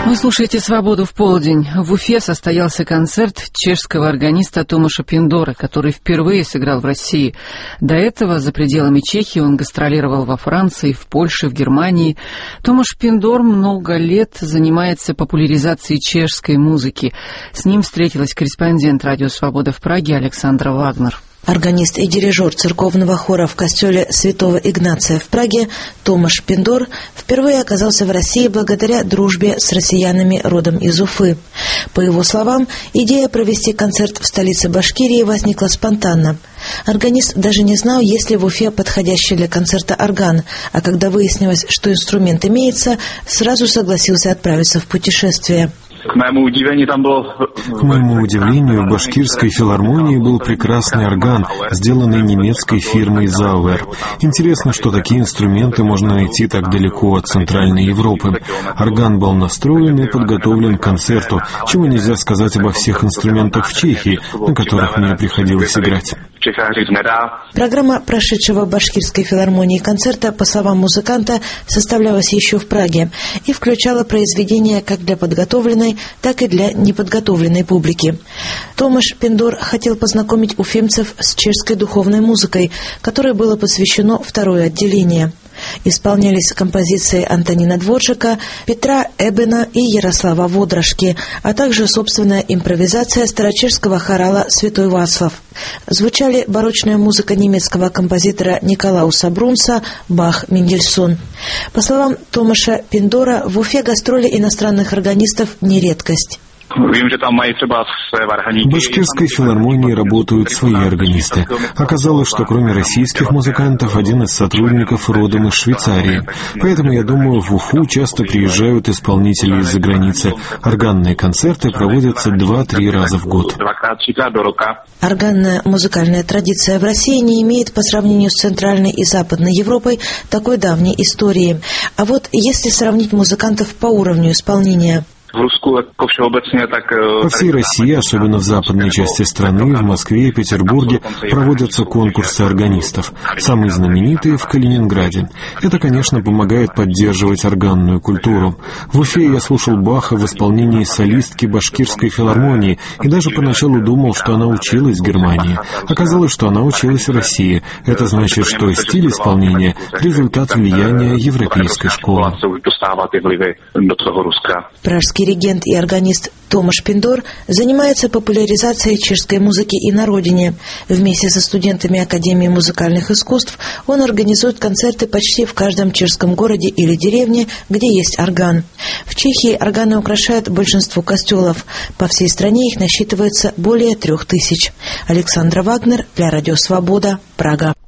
Вы слушаете «Свободу в полдень». В Уфе состоялся концерт чешского органиста Томаша Пиндора, который впервые сыграл в России. До этого за пределами Чехии он гастролировал во Франции, в Польше, в Германии. Томаш Пиндор много лет занимается популяризацией чешской музыки. С ним встретилась корреспондент «Радио Свобода» в Праге Александра Вагнер. Органист и дирижер церковного хора в костеле Святого Игнация в Праге Томаш Пиндор впервые оказался в России благодаря дружбе с россиянами родом из Уфы. По его словам, идея провести концерт в столице Башкирии возникла спонтанно. Органист даже не знал, есть ли в Уфе подходящий для концерта орган, а когда выяснилось, что инструмент имеется, сразу согласился отправиться в путешествие. К моему удивлению, в Башкирской филармонии был прекрасный орган, сделанный немецкой фирмой Зауэр. Интересно, что такие инструменты можно найти так далеко от Центральной Европы. Орган был настроен и подготовлен к концерту, чего нельзя сказать обо всех инструментах в Чехии, на которых мне приходилось играть. Программа прошедшего в Башкирской филармонии концерта, по словам музыканта, составлялась еще в Праге и включала произведения как для подготовленной, так и для неподготовленной публики. Томаш Пиндор хотел познакомить уфимцев с чешской духовной музыкой, которой было посвящено второе отделение. Исполнялись композиции Антонина Дворжика, Петра Эбена и Ярослава Водрашки, а также собственная импровизация старочешского хорала «Святой Вацлав». Звучали барочная музыка немецкого композитора Николауса Брунса, Бах, Мендельсон. По словам Томаша Пиндора, в Уфе гастроли иностранных органистов не редкость. В Башкирской филармонии работают свои органисты. Оказалось, что кроме российских музыкантов, один из сотрудников родом из Швейцарии. Поэтому, я думаю, в Уфу часто приезжают исполнители из-за границы. Органные концерты проводятся 2-3 раза в год. Органная музыкальная традиция в России не имеет по сравнению с Центральной и Западной Европой такой давней истории. А вот если сравнить музыкантов по уровню исполнения... По всей России, особенно в западной части страны, в Москве и Петербурге, проводятся конкурсы органистов. Самые знаменитые в Калининграде. Это, конечно, помогает поддерживать органную культуру. В Уфе я слушал Баха в исполнении солистки Башкирской филармонии и даже поначалу думал, что она училась в Германии. Оказалось, что она училась в России. Это значит, что стиль исполнения – результат влияния европейской школы. Пражский регент и органист Томаш Пиндор занимается популяризацией чешской музыки и на родине. Вместе со студентами Академии музыкальных искусств он организует концерты почти в каждом чешском городе или деревне, где есть орган. В Чехии органы украшают большинство костелов. По всей стране их насчитывается более 3000. Александра Вагнер для Радио Свобода, Прага.